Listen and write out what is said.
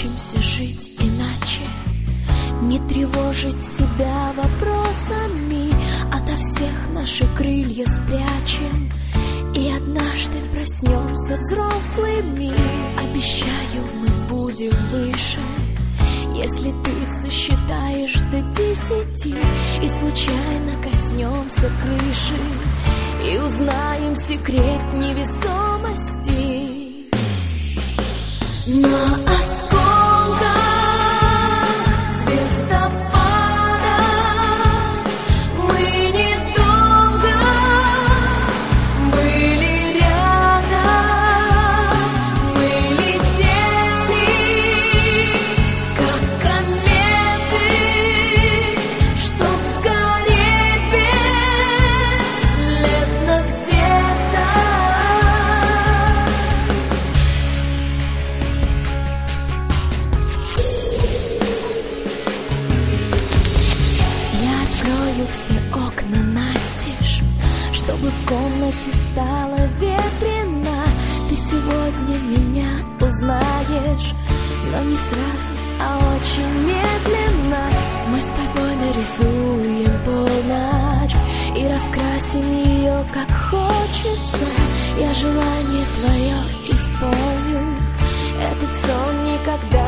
Научимся жить иначе, не тревожить себя вопросами, ото всех наши крылья спрячем и однажды проснемся взрослыми. Обещаю, мы будем выше, если ты сосчитаешь до 10 и случайно коснемся крыши и узнаем секрет невесомости. На осколках звездопада мы недолго были рядом, мы летели, как кометы, чтоб сгореть бесследно где-то. Открою все окна настежь, чтобы в комнате стало ветрено. Ты сегодня меня узнаешь, но не сразу, а очень медленно. Мы с тобой нарисуем полночь и раскрасим ее, как хочется. Я желание твое исполню, этот сон никогда